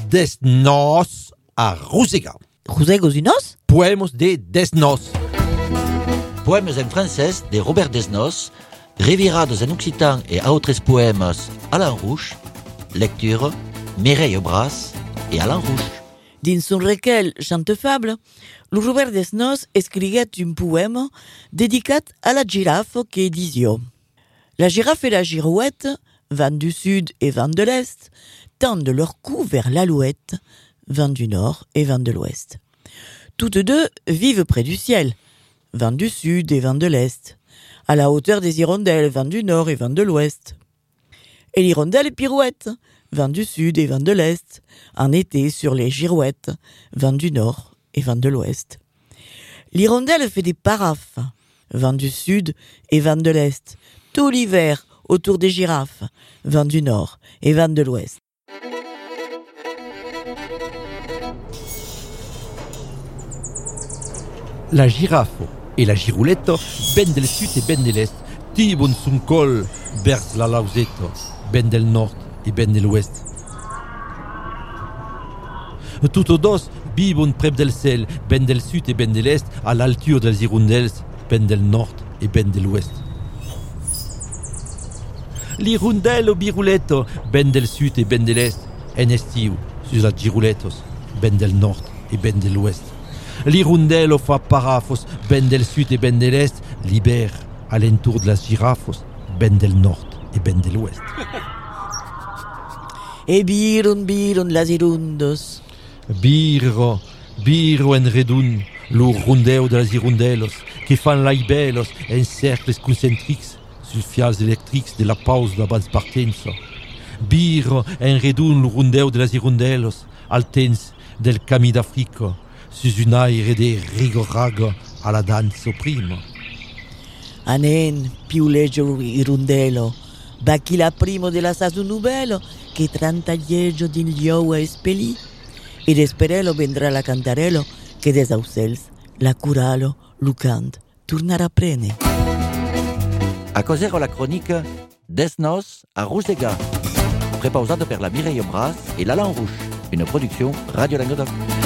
Desnos a Rusega. Rusegos unos? Poemos de Desnos. Poemes en francès de Robert Desnos, revirados en occitan et autres poemes Alain Rouch, lecture Mireille Bras et Alain Rouch. Dins son recueil Chantefable, le Robert Desnos escriguet un poème dedicat à la girafe que disió. La girafe et la girouette, vent du sud et vent de l'est, tendent leur cou vers l'alouette, vent du nord et vent de l'ouest. Toutes deux vivent près du ciel, vent du sud et vent de l'est, à la hauteur des hirondelles, vent du nord et vent de l'ouest. Et l'hirondelle pirouette, vent du sud et vent de l'est, en été sur les girouettes, vent du nord et vent de l'ouest. L'hirondelle fait des paraphes, vent du sud et vent de l'est, tout l'hiver autour des girafes, vent du nord et vent de l'ouest. La girafe et la giroulette, ben del sud et ben de l'est, tibon son col vers la lausette, ben del nord et ben de l'ouest. Toutes deux vivent près del ciel, ben del sud et ben de l'est, à l'alture des hirondelles, ben del nord et ben de l'ouest. L'hirondelle biroulette, ben del sud et ben de l'est, en estiu, sur la giroulettes, ben del nord et ben de l'ouest. L'hirondelle fa parafos, ben del sud et ben de l'est, l'hiver, à l'entour de las girafes, ben del nord et ben de l'ouest. Et biron las hirundos. Biro en redun, lo rondeo de las hirondelles, que fan laibelos en cercles concentrics, sus fials electrics de la pause d'abans partença. Biro en redun lo rondeo de las hirondelles, al temps del camí d'Africa, sus un aire de rigoraga a la danza prima. Anen, piuleggio hirundello, bacchi la primo della sasu nubello, che trantaglieggio din liou a espelì, ed esperello vendrà la cantarello, che des aucels, la curalo, lucant, tornarà prene. A causero la chronique Desnos a Rusega, prépausado per la Mireille Bras et l'Alain Rouch, une production Radio Languedoc.